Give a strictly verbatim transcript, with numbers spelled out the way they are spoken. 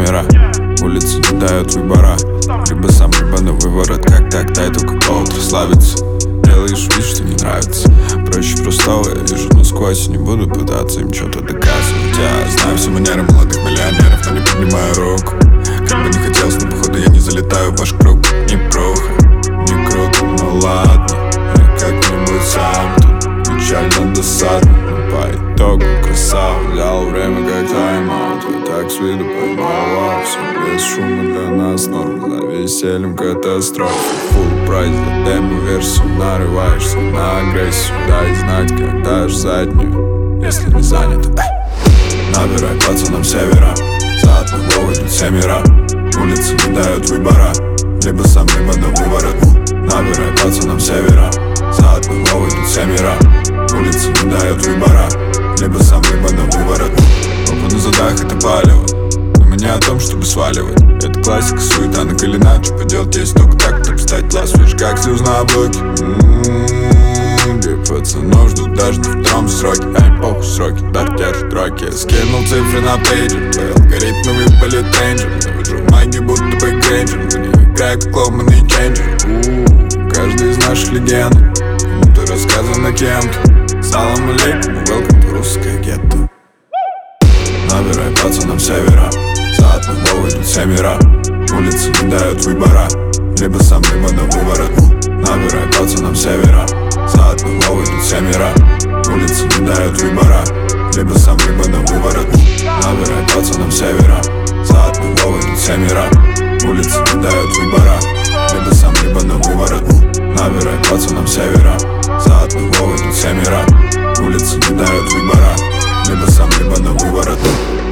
мира. Улицы не дают выбора, либо сам, либо на выворот. Как так, дай только повод расслабиться. Делаешь вид, что не нравится. Проще простого, я вижу насквозь. Не буду пытаться им что-то доказывать. Я знаю все манеры молодых миллионеров, но не поднимаю руку. Как бы не хотелось, но походу я не залетаю в ваш круг. Не пруха, не круто, ну ладно. Я как-нибудь сам тут печально досадно. Но по итогу красава. Взял время как тайм-аут. Я так с виду поймал все без шума для нас норм. За весельем катастрофа. Фулл прайс за демо-версию. Нарываешься на агрессию. Дай знать, когда ж заднюю, если не занято. Набирай пацанам севера. За одну голову идут семеро. Улицы не дают выбора, либо сам, либо на выворот. Набирай пацанам севера. За одну голову идут семеро. Улицы не дают выбора, либо сам, либо на выворот. Оба на задах это палево, но мы не о том, чтобы сваливать. Это классика, суета, накалена. Что поделать, есть только так, чтобы стать класс. Видишь, как слез на облаке. Где пацанов ждут даже на втором сроке. А им похуй сроки, дар держит роки. Я скинул цифры на пейджер, по алгоритму выпали тренджер. Навожу магию, будто бы грейнджер. Не играю как ломаный ченджер. Каждый из наших легенд кому-то рассказано кем-то. Салам алейкум, welcome to русское гетто. Набирай пацанам севера. За одну голову идут семеро. Улицы не дают выбора, либо сам, либо на выворот. Набирай пацанам севера. За одну голову идут семеро. Улицы не дают выбора, либо сам, либо на выворот. Набирай пацанам севера. За одну голову идут семеро. Улицы не дают выбора, либо сам, либо на выворот. Набирай пацанам севера. За одну голову идут семеро. Улицы не дают выбора, либо сам, либо на выворот.